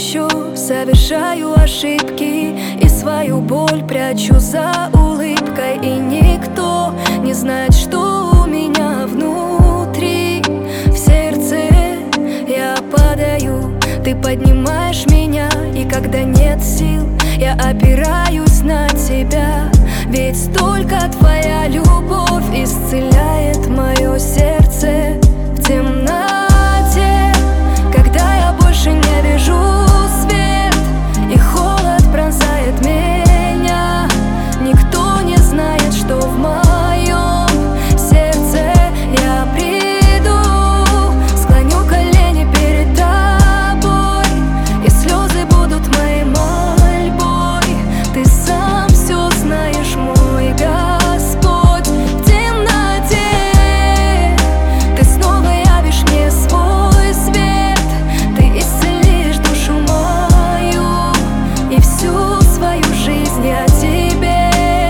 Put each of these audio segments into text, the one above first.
еще совершаю ошибки и свою боль прячу за улыбкой. И никто не знает, что у меня внутри. В сердце я падаю, ты поднимаешь меня. И когда нет сил, я опираюсь на тебя. Ведь только твоя любовь исцеляет мое сердце в темноте. Когда я больше не вижу свет и холод пронзает меня, никто не знает, что в моем сердце. Я приду, склоню колени перед тобой, и слезы будут моей мольбой. Ты сам все знаешь, мой Господь. В темноте ты снова явишь мне свой свет. Ты исцелишь душу мою, и всю свою жизнь я тебе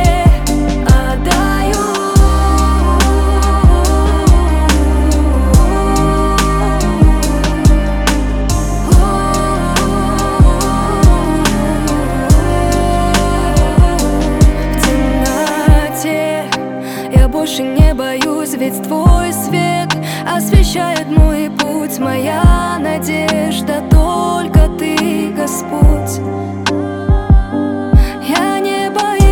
отдаю. В темноте я больше не боюсь, ведь твой свет освещает мой путь. Моя надежда только ты, Господь. Я не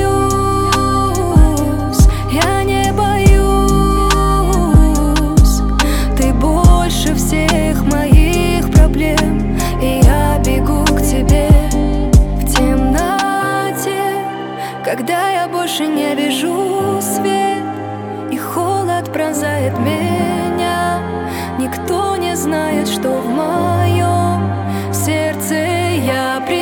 боюсь, я не боюсь. Ты больше всех моих проблем, и я бегу к тебе. В темноте, когда я больше не вижу свет и холод пронзает меня, никто не знает, что в моем сердце. Я